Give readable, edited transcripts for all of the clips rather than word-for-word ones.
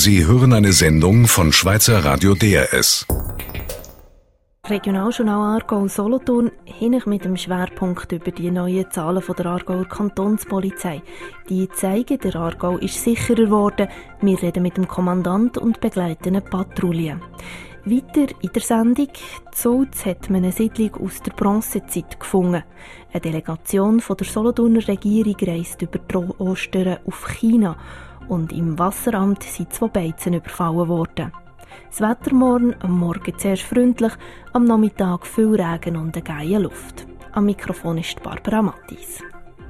Sie hören eine Sendung von Schweizer Radio DRS. Regionaljournal Aargau-Solothurn hin mit dem Schwerpunkt über die neuen Zahlen von der Aargauer Kantonspolizei. Die zeigen, der Aargau ist sicherer geworden. Wir reden mit dem Kommandant und begleiten eine Patrouille. Weiter in der Sendung, Zolz hat man eine Siedlung aus der Bronzezeit gefunden. Eine Delegation von der Solothurner Regierung reist über die Ostern auf China und im Wasseramt sind 2 Beizen überfallen worden. Das Wetter morgen, am Morgen zuerst freundlich, am Nachmittag viel Regen und eine geile Luft. Am Mikrofon ist Barbara Mattis.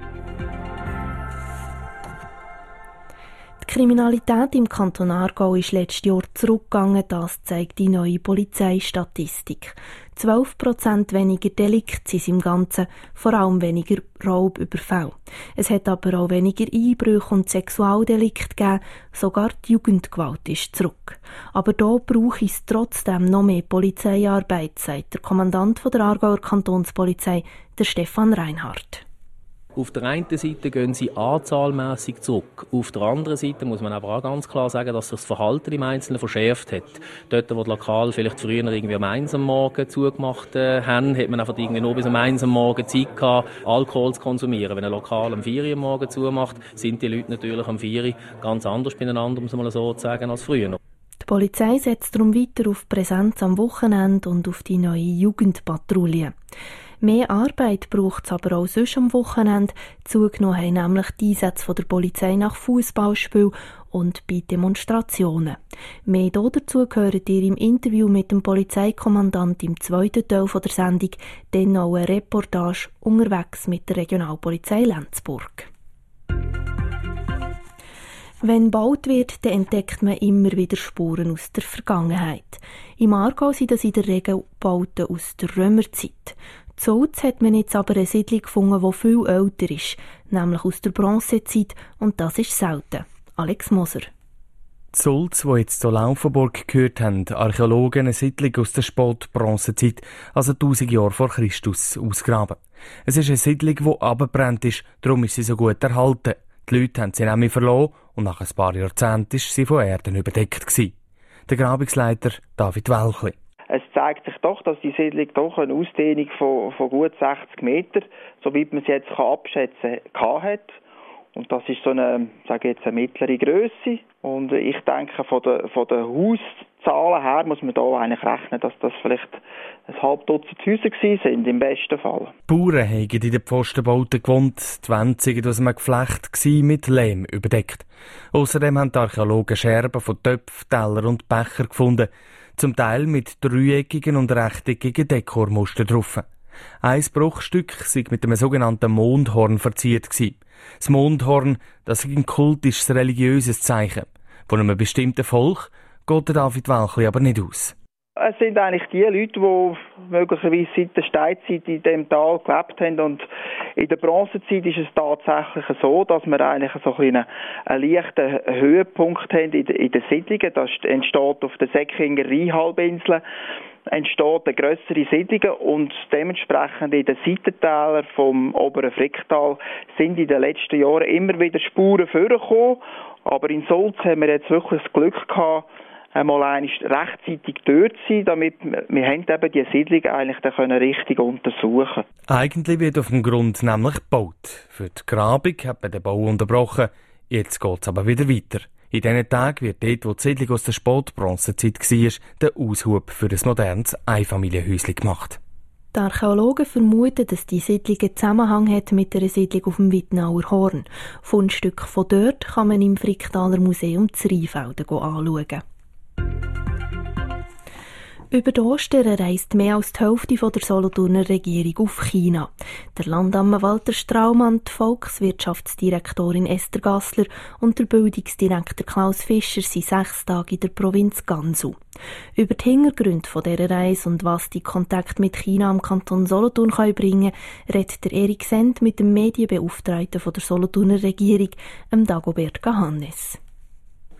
Die Kriminalität im Kanton Aargau ist letztes Jahr zurückgegangen, das zeigt die neue Polizeistatistik. 12% weniger Delikte sind im Ganzen, vor allem weniger Raubüberfälle. Es hat aber auch weniger Einbrüche und Sexualdelikte gegeben, sogar die Jugendgewalt ist zurück. Aber da braucht es trotzdem noch mehr Polizeiarbeit, sagt der Kommandant der Aargauer Kantonspolizei, der Stefan Reinhardt. Auf der einen Seite gehen sie anzahlmässig zurück. Auf der anderen Seite muss man aber auch ganz klar sagen, dass sich das Verhalten im Einzelnen verschärft hat. Dort, wo die Lokale vielleicht früher irgendwie am 1 am Morgen zugemacht haben, hat man einfach irgendwie nur bis am 1 am Morgen Zeit gehabt, Alkohol zu konsumieren. Wenn ein Lokal am 4 am Morgen zumacht, sind die Leute natürlich am 4 ganz anders beieinander, um es mal so zu sagen, als früher. Die Polizei setzt darum weiter auf Präsenz am Wochenende und auf die neue Jugendpatrouille. Mehr Arbeit braucht es aber auch sonst am Wochenende. Zugenommen haben nämlich die Einsätze der Polizei nach Fußballspielen und bei Demonstrationen. Mehr dazu gehört ihr im Interview mit dem Polizeikommandant im zweiten Teil der Sendung, dann auch eine Reportage unterwegs mit der Regionalpolizei Lenzburg. Wenn gebaut wird, dann entdeckt man immer wieder Spuren aus der Vergangenheit. Im Aargau sind das in der Regel Bauten aus der Römerzeit. Zolz hat man jetzt aber eine Siedlung gefunden, die viel älter ist, nämlich aus der Bronzezeit, und das ist selten. Alex Moser. Zolz, wo jetzt zur Laufenburg gehört haben, Archäologen eine Siedlung aus der Spätbronzezeit, also 1000 Jahre vor Christus, ausgraben. Es ist eine Siedlung, die abgebrannt ist, darum ist sie so gut erhalten. Die Leute haben sie nämlich verloren und nach ein paar Jahrzehnten war sie von Erden überdeckt gewesen. Der Grabungsleiter David Welchli. Es zeigt sich doch, dass die Siedlung doch eine Ausdehnung von gut 60 Metern, soweit man es jetzt abschätzen kann, hat. Und das ist so eine mittlere Grösse. Und ich denke, von den Hauszahlen her muss man da eigentlich rechnen, dass das vielleicht ein halb Dutzend Häuser gewesen sind, im besten Fall. Die Bauern haben in den Pfostenbauten gewohnt, die Wände waren aus einem Geflecht mit Lehm überdeckt. Außerdem haben die Archäologen Scherben von Töpfen, Teller und Becher gefunden, zum Teil mit dreieckigen und rechteckigen Dekormustern drauf. Ein Bruchstück sei mit einem sogenannten Mondhorn verziert gewesen. Das Mondhorn, das ist ein kultisches religiöses Zeichen. Von einem bestimmten Volk geht David Welchli aber nicht aus. Es sind eigentlich die Leute, die möglicherweise seit der Steinzeit in diesem Tal gelebt haben. Und in der Bronzezeit ist es tatsächlich so, dass wir eigentlich so einen leichten Höhepunkt haben in den Siedlungen. Das entsteht auf der Säckinger Rheinhalbinsel entsteht eine grössere Siedlung und dementsprechend in den Seitentälern vom oberen Fricktal sind in den letzten Jahren immer wieder Spuren vorgekommen. Aber in Zolz haben wir jetzt wirklich das Glück gehabt, einmal rechtzeitig dort zu sein, damit wir haben eben die Siedlung eigentlich dann richtig untersuchen. Eigentlich wird auf dem Grund nämlich gebaut. Für die Grabung hat man den Bau unterbrochen. Jetzt geht es aber wieder weiter. In diesen Tagen wird dort, wo die Siedlung aus der Spätbronzezeit war, der Aushub für ein modernes Einfamilienhäuschen gemacht. Die Archäologen vermuten, dass die Siedlung einen Zusammenhang hat mit einer Siedlung auf dem Wittnauer Horn. Fundstücke von dort kann man im Fricktaler Museum zu Rheinfelden anschauen. Über die Ostern reist mehr als die Hälfte der Solothurner Regierung auf China. Der Landamme Walter Straumann, die Volkswirtschaftsdirektorin Esther Gassler und der Bildungsdirektor Klaus Fischer sind 6 Tage in der Provinz Gansu. Über die Hintergründe dieser Reise und was die Kontakte mit China am Kanton Solothurn bringen können, redet der Erik Send mit dem Medienbeauftragten der Solothurner Regierung, Dagobert Gahannes.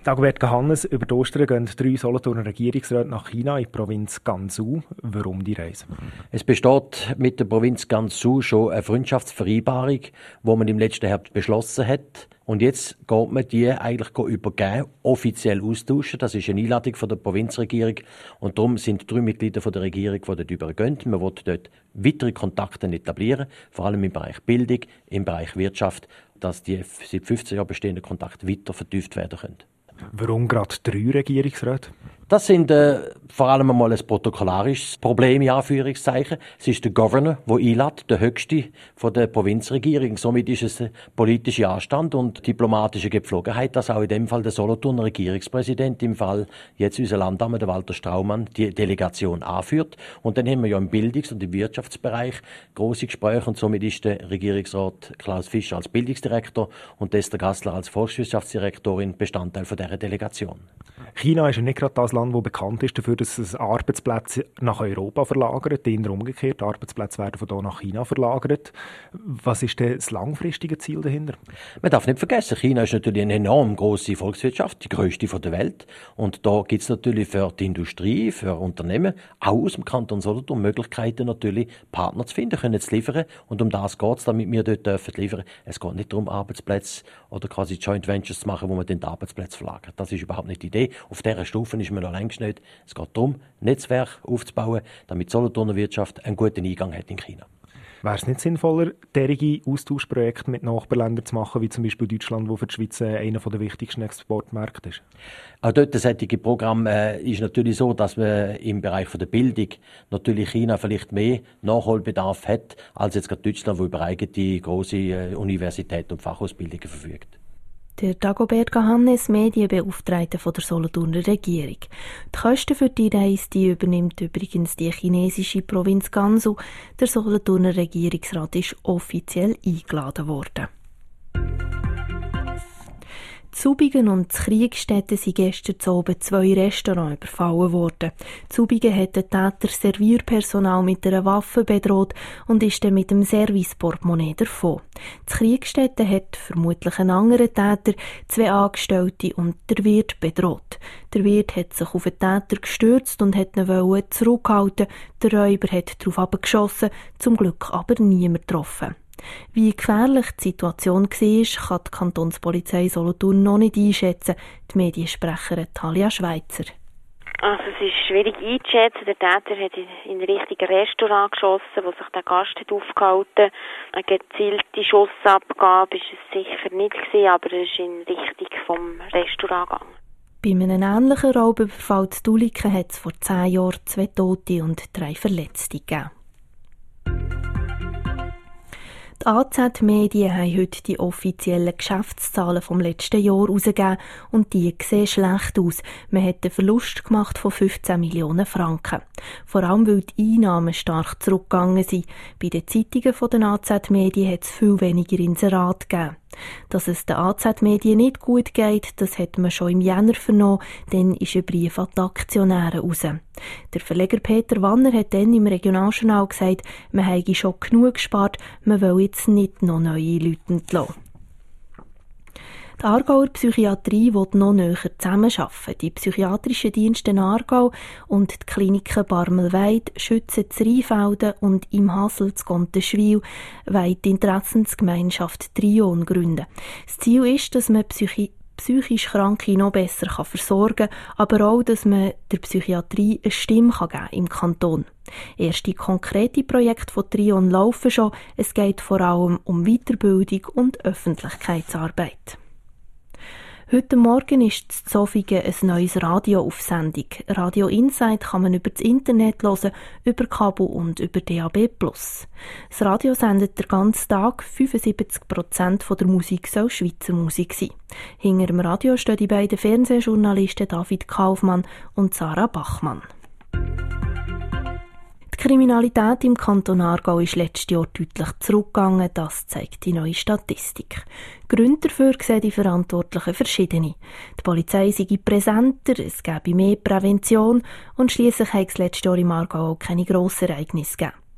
Dagobert Hannes, über die Ostern gehen 3 Solothurner Regierungsräte nach China in die Provinz Gansu. Warum die Reise? Es besteht mit der Provinz Gansu schon eine Freundschaftsvereinbarung, die man im letzten Herbst beschlossen hat. Und jetzt geht man die eigentlich übergeben, offiziell austauschen. Das ist eine Einladung von der Provinzregierung. Und darum sind 3 Mitglieder von der Regierung, die dort übergehen. Man will dort weitere Kontakte etablieren, vor allem im Bereich Bildung, im Bereich Wirtschaft, dass die seit 15 Jahren bestehenden Kontakte weiter vertieft werden können. Warum gerade 3 Regierungsräte? Das sind vor allem einmal ein protokollarisches Problem, in Anführungszeichen. Es ist der Governor, der einlädt, der höchste von der Provinzregierung. Somit ist es ein politischer Anstand und diplomatische Gepflogenheit, dass auch in dem Fall der Solothurner Regierungspräsident, im Fall jetzt unser Landdame, der Walter Straumann, die Delegation anführt. Und dann haben wir ja im Bildungs- und im Wirtschaftsbereich grosse Gespräche und somit ist der Regierungsrat Klaus Fischer als Bildungsdirektor und Esther Gassler als Volkswirtschaftsdirektorin Bestandteil von dieser Delegation. China ist ja nicht gerade das Land, das bekannt ist dafür, dass es Arbeitsplätze nach Europa verlagert, eher umgekehrt. Arbeitsplätze werden von hier nach China verlagert. Was ist denn das langfristige Ziel dahinter? Man darf nicht vergessen, China ist natürlich eine enorm grosse Volkswirtschaft, die grösste der Welt. Und da gibt es natürlich für die Industrie, für Unternehmen, auch aus dem Kanton Solothurn, Möglichkeiten natürlich, Partner zu finden, können zu liefern. Und um das geht es, damit wir dort liefern dürfen. Es geht nicht darum, Arbeitsplätze oder quasi Joint Ventures zu machen, wo man den Arbeitsplätze verlagert. Das ist überhaupt nicht die Idee. Auf dieser Stufe ist man noch längst nicht. Es geht darum, Netzwerke aufzubauen, damit die Solothurner Wirtschaft einen guten Eingang hat in China. Wäre es nicht sinnvoller, derige Austauschprojekte mit Nachbarländern zu machen, wie zum Beispiel Deutschland, wo für die Schweiz einer der wichtigsten Exportmärkte ist? Auch dort das heutige Programm ist natürlich so, dass man im Bereich der Bildung natürlich China vielleicht mehr Nachholbedarf hat, als jetzt gerade Deutschland, wo über eigene grosse Universitäten und Fachausbildungen verfügt. Der Dagobert Hannes, Medienbeauftragter von der Solothurner Regierung. Die Kosten für die Reise die übernimmt übrigens die chinesische Provinz Gansu. Der Solothurner Regierungsrat ist offiziell eingeladen worden. Zubigen und Kriegstätten sind gestern zu oben 2 Restaurants überfallen worden. Zubigen hat der Täter Servierpersonal mit einer Waffe bedroht und ist dann mit dem Service-Portemonnaie davon. Die Kriegstätten hat vermutlich ein anderer Täter 2 Angestellte und der Wirt bedroht. Der Wirt hat sich auf den Täter gestürzt und hat ihn zurückhalten. Der Räuber hat darauf abgeschossen, zum Glück aber niemand getroffen. Wie gefährlich die Situation war, kann die Kantonspolizei Solothurn noch nicht einschätzen, die Mediensprecherin Talia Schweizer. Also es ist schwierig einzuschätzen. Der Täter hat in Richtung Restaurant geschossen, wo sich der Gast hat aufgehalten. Eine gezielte Schussabgabe war es sicher nicht gewesen, aber es ist in Richtung vom Restaurant gegangen. Bei einem ähnlichen Raubüberfall zu Duliken hat es vor 10 Jahren 2 Tote und 3 Verletzte gegeben. Die AZ-Medien haben heute die offiziellen Geschäftszahlen vom letzten Jahr herausgegeben und die sehen schlecht aus. Man hat einen Verlust gemacht von 15 Millionen Franken. Vor allem, weil die Einnahmen stark zurückgegangen sind. Bei den Zeitungen von den AZ-Medien hat es viel weniger Inserate gegeben. Dass es den AZ-Medien nicht gut geht, das hat man schon im Jänner vernommen, dann ist ein Brief an die Aktionäre raus. Der Verleger Peter Wanner hat dann im Regionaljournal gesagt, man habe schon genug gespart, man will jetzt nicht noch neue Leute entlassen. Die Aargauer Psychiatrie will noch näher zusammenarbeiten. Die psychiatrischen Dienste in Aargau und die Kliniken Barmelweid, Schützen zu Rheinfelden und im Hasel zu Gontenschwil wollen die Interessensgemeinschaft Trion gründen. Das Ziel ist, dass man psychisch Kranke noch besser versorgen kann, aber auch, dass man der Psychiatrie eine Stimme geben im Kanton. Erste konkrete Projekte von Trion laufen schon. Es geht vor allem um Weiterbildung und Öffentlichkeitsarbeit. Heute Morgen ist in Zofingen ein neues Radio auf Sendung. Radio Insight kann man über das Internet hören, über Kabel und über DAB+. Das Radio sendet den ganzen Tag. 75% der Musik soll Schweizer Musik sein. Hinter dem Radio stehen die beiden Fernsehjournalisten David Kaufmann und Sarah Bachmann. Die Kriminalität im Kanton Aargau ist letztes Jahr deutlich zurückgegangen, das zeigt die neue Statistik. Gründe dafür sehen die Verantwortlichen verschiedene. Die Polizei sei präsenter, es gebe mehr Prävention und schliesslich hat es letztes Jahr im Aargau auch keine Grossereignisse gegeben.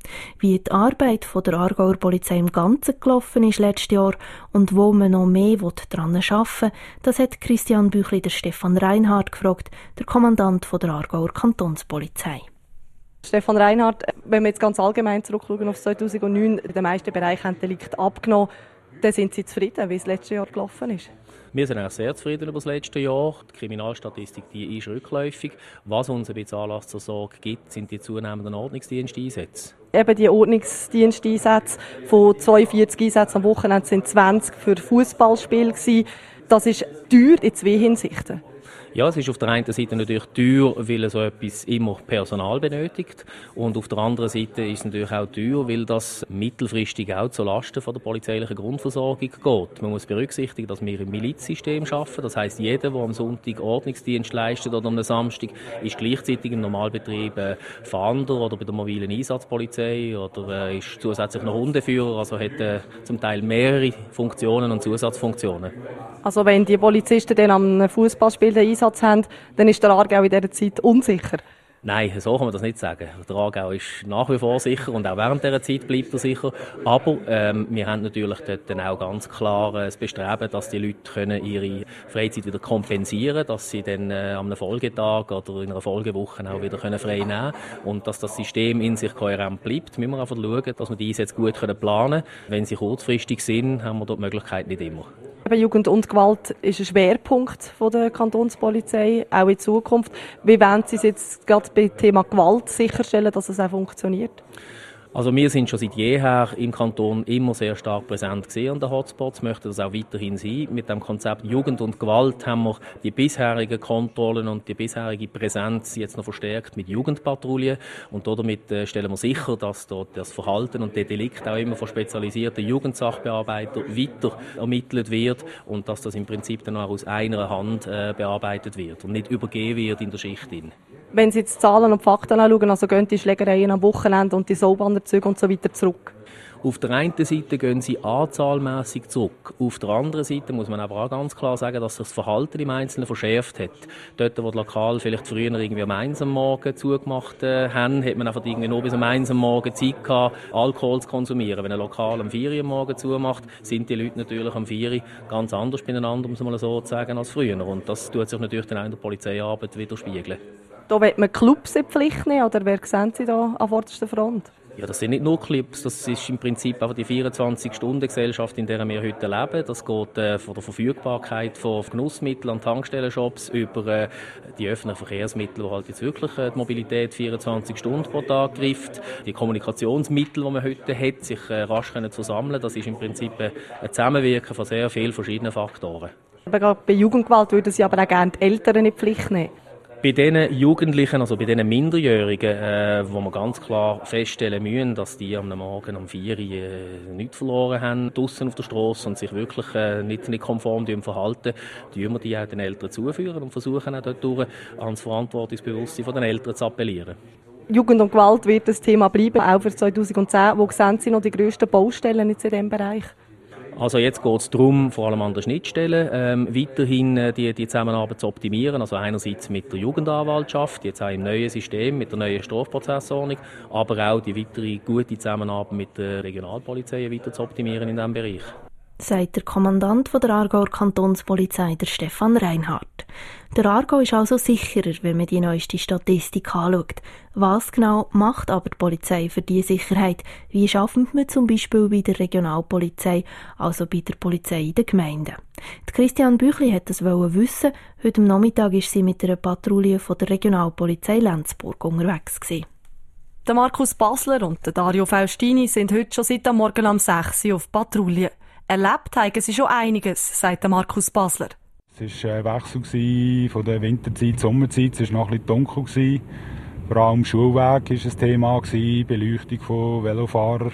Wie die Arbeit der Aargauer Polizei im Ganzen gelaufen ist letztes Jahr und wo man noch mehr daran arbeiten will, das hat Christian Büchli der Stefan Reinhardt gefragt, der Kommandant der Aargauer Kantonspolizei. Stefan Reinhardt, wenn wir jetzt ganz allgemein zurückschauen auf 2009, in den meisten Bereichen haben Delikte abgenommen, dann sind Sie zufrieden, wie es letztes Jahr gelaufen ist? Wir sind auch sehr zufrieden über das letzte Jahr. Die Kriminalstatistik die ist rückläufig. Was uns ein bisschen Anlass zur Sorge gibt, sind die zunehmenden Ordnungsdiensteinsätze. Eben die Ordnungsdiensteinsätze von 42 Einsätzen am Wochenende sind 20 für Fußballspiele gewesen. Das ist teuer in zwei Hinsichten. Ja, es ist auf der einen Seite natürlich teuer, weil so etwas immer Personal benötigt. Und auf der anderen Seite ist es natürlich auch teuer, weil das mittelfristig auch zu Lasten von der polizeilichen Grundversorgung geht. Man muss berücksichtigen, dass wir im Milizsystem arbeiten. Das heisst, jeder, der am Sonntag Ordnungsdienst leistet oder am Samstag, ist gleichzeitig im Normalbetrieb Fahnder oder bei der mobilen Einsatzpolizei oder ist zusätzlich noch Hundeführer. Also hat zum Teil mehrere Funktionen und Zusatzfunktionen. Also wenn die Polizisten dann am Fußballspiel den Einsatz haben, dann ist der Aargau in dieser Zeit unsicher? Nein, so kann man das nicht sagen. Der Aargau ist nach wie vor sicher und auch während dieser Zeit bleibt er sicher. Aber wir haben natürlich dort dann auch ganz klar das Bestreben, dass die Leute können ihre Freizeit wieder kompensieren können, dass sie dann am Folgetag oder in einer Folgewoche auch wieder frei nehmen können und dass das System in sich kohärent bleibt. Wir müssen einfach schauen, dass wir die Einsätze gut planen können. Wenn sie kurzfristig sind, haben wir dort die Möglichkeit nicht immer. Jugend und Gewalt ist ein Schwerpunkt der Kantonspolizei, auch in Zukunft. Wie wollen Sie es jetzt gerade beim Thema Gewalt sicherstellen, dass es auch funktioniert? Also wir sind schon seit jeher im Kanton immer sehr stark präsent gewesen an den Hotspots, möchten das auch weiterhin sein. Mit dem Konzept Jugend und Gewalt haben wir die bisherigen Kontrollen und die bisherige Präsenz jetzt noch verstärkt mit Jugendpatrouillen und damit stellen wir sicher, dass dort das Verhalten und der Delikt auch immer von spezialisierten Jugendsachbearbeitern weiter ermittelt wird und dass das im Prinzip dann auch aus einer Hand bearbeitet wird und nicht übergeben wird in der Schicht. Wenn Sie jetzt Zahlen und Fakten anschauen, also gehen die Schlägereien am Wochenende und die Saubanderzüge und so weiter zurück? Auf der einen Seite gehen sie anzahlmässig zurück. Auf der anderen Seite muss man aber auch ganz klar sagen, dass sich das Verhalten im Einzelnen verschärft hat. Dort, wo die Lokale vielleicht früher irgendwie um 1 Uhr am Morgen zugemacht haben, hat man einfach irgendwie nur bis um 1 Uhr am Morgen Zeit gehabt, Alkohol zu konsumieren. Wenn ein Lokal um 4 Uhr am Morgen zumacht, sind die Leute natürlich um 4 Uhr ganz anders beieinander, um es mal so zu sagen, als früher. Und das tut sich natürlich dann auch in der Polizeiarbeit widerspiegeln. Da will man Clubs in die Pflicht nehmen, oder wer sehen Sie da an vorderster Front? Ja, das sind nicht nur Clubs, das ist im Prinzip einfach die 24-Stunden-Gesellschaft, in der wir heute leben. Das geht von der Verfügbarkeit von Genussmitteln an Tankstellenshops über die öffentlichen Verkehrsmittel, wo halt jetzt wirklich die Mobilität 24 Stunden pro Tag greift. Die Kommunikationsmittel, die man heute hat, sich rasch zu sammeln, das ist im Prinzip ein Zusammenwirken von sehr vielen verschiedenen Faktoren. Aber gerade bei Jugendgewalt würden Sie aber auch gerne die Eltern in die Pflicht nehmen. Bei diesen Jugendlichen, also bei diesen Minderjährigen, wo wir ganz klar feststellen müssen, dass die am Morgen um 4 Uhr nichts verloren haben, draussen auf der Strasse und sich wirklich nicht konform verhalten, tun wir die auch den Eltern zuführen und versuchen auch dort an das Verantwortungsbewusstsein der Eltern zu appellieren. Jugend und Gewalt wird das Thema bleiben, auch für 2010. Wo sehen Sie noch die grössten Baustellen jetzt in diesem Bereich? Also jetzt geht es darum, vor allem an der Schnittstelle, weiterhin die Zusammenarbeit zu optimieren. Also einerseits mit der Jugendanwaltschaft, jetzt auch im neuen System, mit der neuen Strafprozessordnung, aber auch die weitere gute Zusammenarbeit mit der Regionalpolizei weiter zu optimieren in diesem Bereich. Sagt der Kommandant der Aargauer Kantonspolizei, der Stefan Reinhardt. Der Aargau ist also sicherer, wenn man die neueste Statistik anschaut. Was genau macht aber die Polizei für diese Sicherheit? Wie schafft man zum Beispiel bei der Regionalpolizei, also bei der Polizei in den Gemeinden? Die Christian Büchli hat das wissen. Heute am Nachmittag war sie mit einer Patrouille von der Regionalpolizei Lenzburg unterwegs gewesen. Der Markus Basler und der Dario Faustini sind heute schon seit am Morgen um 6 Uhr auf Patrouille. Erlebt haben sie schon einiges, sagt der Markus Basler. Es war ein Wechsel von der Winterzeit zur Sommerzeit. Es war noch ein bisschen dunkel. Vor allem Schulweg war ein Thema, Beleuchtung von Velofahrern.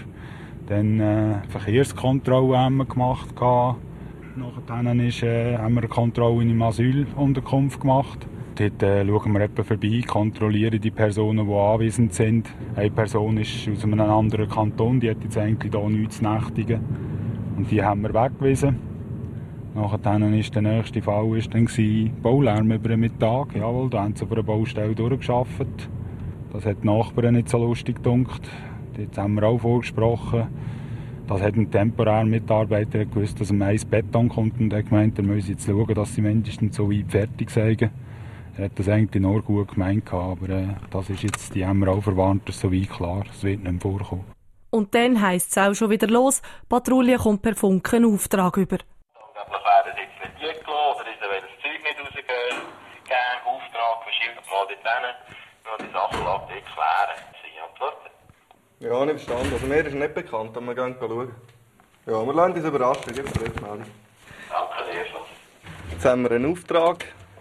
Dann Verkehrskontrolle haben wir gemacht. Nachher haben wir eine Kontrolle in einer Asylunterkunft gemacht. Dort schauen wir etwa vorbei, kontrollieren die Personen, die anwesend sind. Eine Person ist aus einem anderen Kanton, die hat jetzt eigentlich hier nichts zu nächtigen. Und die haben wir weggewiesen. Nachher war der nächste Fall Baulärm über den Mittag. Jawohl, da haben sie auf einer Baustelle durchgearbeitet. Das hat die Nachbarn nicht so lustig gedacht. Jetzt haben wir auch vorgesprochen. Das hat ein temporärer Mitarbeiter gewusst, dass ein Beton kommt und hat gemeint, er müsse jetzt schauen, dass sie mindestens so weit fertig sind. Er hat das eigentlich nur gut gemeint, aber das ist jetzt, die haben wir auch verwarnt, das ist soweit klar, es wird nicht mehr vorkommen. Und dann heisst es auch schon wieder los, die Patrouille kommt per Funk einen Auftrag über. Angeblich wäre es jetzt nicht eingelassen, oder ist wenn das Zeug nicht rausgehen, Auftrag verschieben, mal dort hin, nur die Sachlage dort klären. Sie antworten. Ja, nicht verstanden. Also mir ist nicht bekannt, aber wir gehen schauen. Ja, wir lassen uns überraschen, gib es Rückmeldung. Danke dir. Jetzt haben wir einen Auftrag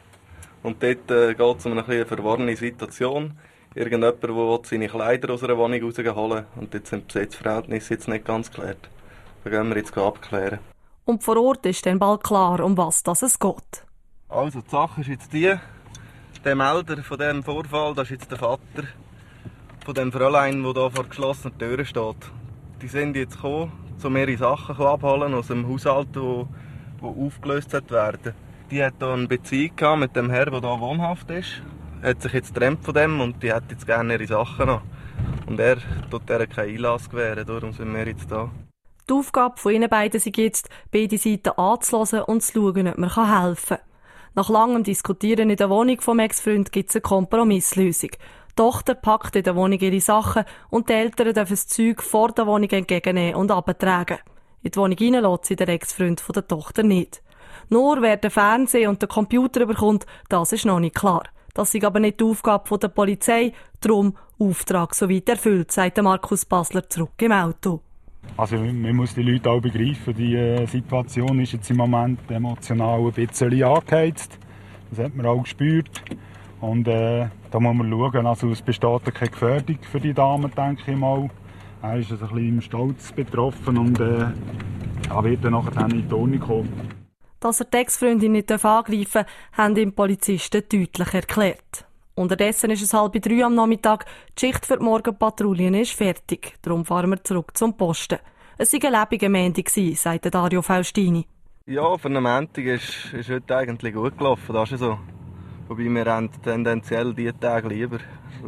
und dort geht es um eine verworrene Situation. Irgendjemand, der seine Kleider aus einer Wohnung rausholen und jetzt sind die Besitzverhältnisse jetzt nicht ganz geklärt. Da gehen wir jetzt abklären. Und vor Ort ist dann bald klar, um was es geht. Also die Sache ist jetzt die, der Melder von diesem Vorfall, das ist jetzt der Vater von dem Fräulein, der hier vor geschlossenen Türen steht. Die sind jetzt gekommen, um ihre Sachen abholen aus dem Haushalt, wo aufgelöst werden. Die hat hier eine Beziehung mit dem Herrn, der hier wohnhaft ist. Hat sich jetzt getrennt von dem und die hat jetzt gerne ihre Sachen noch. Und er tut ihr keinen Einlass gewähren, darum sind wir jetzt da. Die Aufgabe von ihnen beiden ist jetzt, beide Seiten anzuhören und zu schauen, ob man helfen kann. Nach langem Diskutieren in der Wohnung vom Ex-Freund gibt es eine Kompromisslösung. Die Tochter packt in der Wohnung ihre Sachen und die Eltern dürfen das Zeug vor der Wohnung entgegennehmen und abtragen. In die Wohnung hinein lässt sie der Ex-Freund von der Tochter nicht. Nur wer den Fernseher und den Computer bekommt, das ist noch nicht klar. Das ist aber nicht die Aufgabe der Polizei, darum Auftrag soweit erfüllt, sagt Markus Basler zurück im Auto. Also man muss die Leute auch begreifen, die Situation ist jetzt im Moment emotional ein bisschen angeheizt. Das hat man auch gespürt. Und da muss man schauen, also es besteht keine Gefährdung für die Dame, denke ich mal. Er ist also ein bisschen im Stolz betroffen und wird dann nachher in die Ordnung kommen. Dass er die Ex-Freundin nicht angreifen darf, haben ihm Polizisten deutlich erklärt. Unterdessen ist es 2:30 am Nachmittag. Die Schicht für die Morgenpatrouille ist fertig. Darum fahren wir zurück zum Posten. Es war ein lebendiger Montag, sagt Dario Faustini. Ja, für einen Montag ist heute eigentlich gut gelaufen, das ist so. Wobei wir haben tendenziell diese Tage lieber,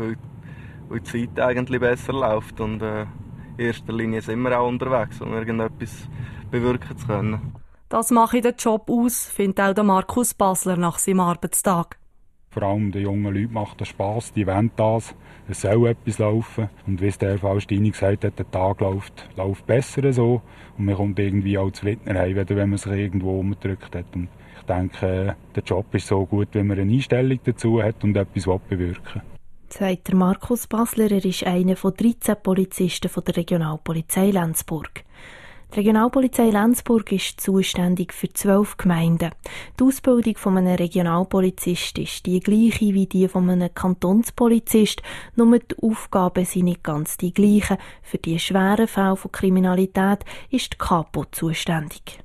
weil die Zeit eigentlich besser läuft. Und in erster Linie sind wir auch unterwegs, um irgendetwas bewirken zu können. Das mache ich den Job aus, findet auch der Markus Basler nach seinem Arbeitstag. Vor allem den jungen Leuten macht das Spass, die wollen das. Es soll etwas laufen. Und wie es der Faustini gesagt hat, der Tag läuft besser so. Und man kommt irgendwie auch zufriedener heim, wenn man sich irgendwo umgedrückt hat. Und ich denke, der Job ist so gut, wenn man eine Einstellung dazu hat und etwas bewirken will. Sagt der Markus Basler, er ist einer von 13 Polizisten von der Regionalpolizei Lenzburg. Die Regionalpolizei Lenzburg ist zuständig für 12 Gemeinden. Die Ausbildung von einem Regionalpolizist ist die gleiche wie die von einem Kantonspolizist, nur die Aufgaben sind nicht ganz die gleichen. Für die schweren Fälle von Kriminalität ist die Kapo zuständig.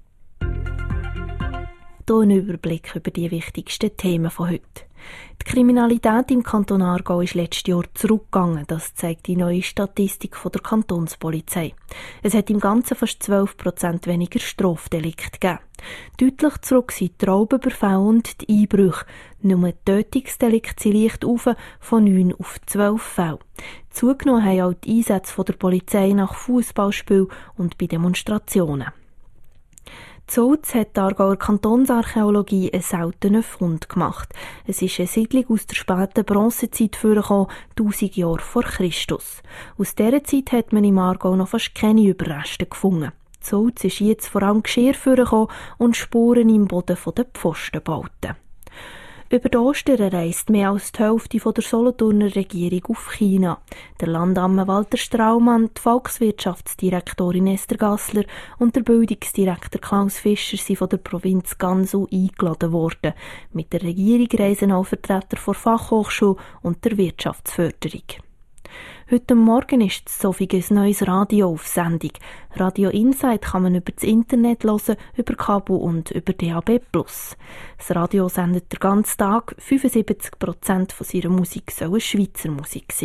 Hier ein Überblick über die wichtigsten Themen von heute. Die Kriminalität im Kanton Aargau ist letztes Jahr zurückgegangen. Das zeigt die neue Statistik von der Kantonspolizei. Es hat im Ganzen fast 12% weniger Strafdelikte gegeben. Deutlich zurück sind die Raubüberfälle und die Einbrüche. Nur die Tötungsdelikte sind leicht auf, von 9 auf 12 Fälle. Zugenommen haben auch die Einsätze der Polizei nach Fußballspielen und bei Demonstrationen. Zolz hat die Aargauer Kantonsarchäologie einen seltenen Fund gemacht. Es ist eine Siedlung aus der späten Bronzezeit vorgekommen, 1000 Jahre vor Christus. Aus dieser Zeit hat man im Aargau noch fast keine Überreste gefunden. Zolz ist jetzt vor allem Geschirr vorgekommen und Spuren im Boden der Pfostenbauten. Über die Ostern reist mehr als die Hälfte der Solothurner Regierung auf China. Der Landamme Walter Straumann, die Volkswirtschaftsdirektorin Esther Gassler und der Bildungsdirektor Klaus Fischer sind von der Provinz Gansu eingeladen worden. Mit der Regierung reisen auch Vertreter der Fachhochschule und der Wirtschaftsförderung. Heute Morgen ist Sofiges neues Radio auf Sendung. Radio Insight kann man über das Internet hören, über Kabel und über DAB+. Das Radio sendet den ganzen Tag. 75% von seiner Musik soll Schweizer Musik sein.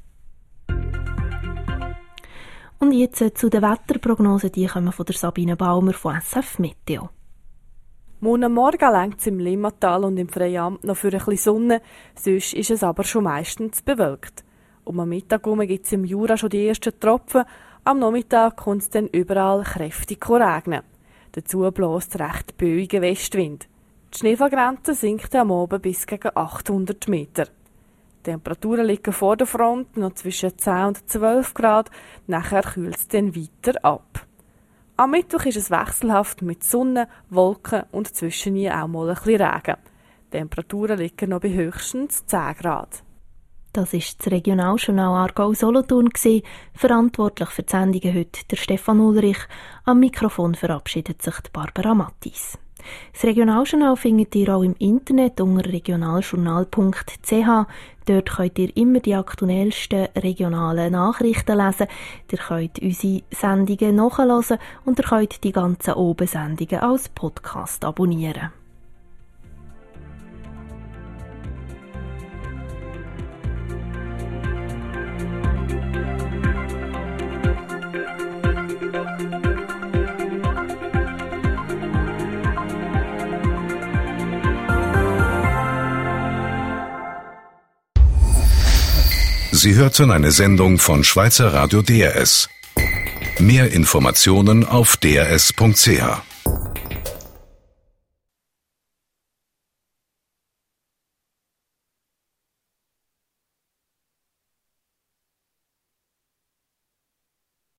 Und jetzt zu den Wetterprognosen, die kommen von der Sabine Baumer von SF Meteo. Morgen Morgen reicht es im Limmatal und im Freiamt noch für ein bisschen Sonne, sonst ist es aber schon meistens bewölkt. Am Mittag gibt es im Jura schon die ersten Tropfen. Am Nachmittag kommt es dann überall kräftig regnen. Dazu bläst recht böiger Westwind. Die Schneefallgrenze sinkt am Abend bis gegen 800 Meter. Die Temperaturen liegen vor der Front noch zwischen 10 und 12 Grad, nachher kühlt es dann weiter ab. Am Mittwoch ist es wechselhaft mit Sonne, Wolken und zwischendurch auch mal ein bisschen Regen. Die Temperaturen liegen noch bei höchstens 10 Grad. Das war das Regionaljournal Aargau-Solothurn. Verantwortlich für die Sendungen heute der Stefan Ulrich. Am Mikrofon verabschiedet sich die Barbara Mattis. Das Regionaljournal findet ihr auch im Internet unter regionaljournal.ch. Dort könnt ihr immer die aktuellsten regionalen Nachrichten lesen. Ihr könnt unsere Sendungen nachhören und ihr könnt die ganzen Oben-Sendungen als Podcast abonnieren. Sie hörten eine Sendung von Schweizer Radio DRS. Mehr Informationen auf drs.ch.